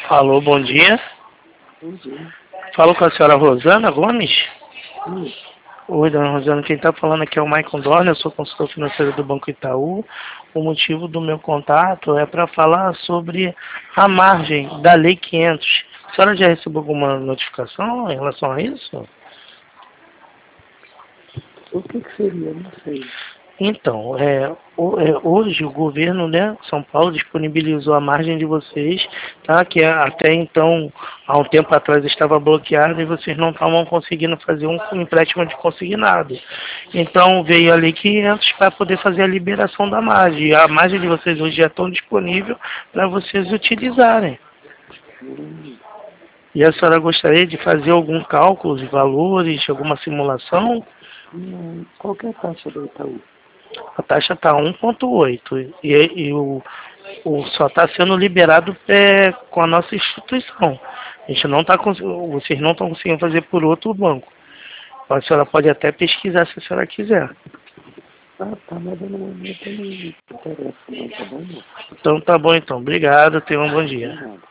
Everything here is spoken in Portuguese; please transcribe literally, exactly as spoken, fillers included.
Alô, bom dia. Bom dia. Falo com a senhora Rosana Gomes. Hum. Oi, dona Rosana, quem está falando aqui é o Maicon Dorner, eu sou consultor financeiro do Banco Itaú. O motivo do meu contato é para falar sobre a margem da Lei quinhentos. A senhora já recebeu alguma notificação em relação a isso? O que, que seria? Não sei. Então, é, o- é, hoje o governo, né, São Paulo disponibilizou a margem de vocês, tá? Que é- até então, há um tempo atrás estava bloqueada e vocês não estavam conseguindo fazer um empréstimo de consignado. Então veio a Lei quinhentos para poder fazer a liberação da margem. E a margem de vocês hoje já estão disponível para vocês utilizarem. Hum. E a senhora gostaria de fazer algum cálculo de valores, alguma simulação? Não. Qual que é a taxa do Itaú? A taxa está um vírgula oito e, e o, o só está sendo liberado é, com a nossa instituição. A gente não tá, cons- vocês não estão conseguindo fazer por outro banco. A senhora pode até pesquisar se a senhora quiser. Ah, tá, mas eu não, eu não me interessa não, tá bom? Então tá bom então. Obrigado, tenha um bom dia. Não.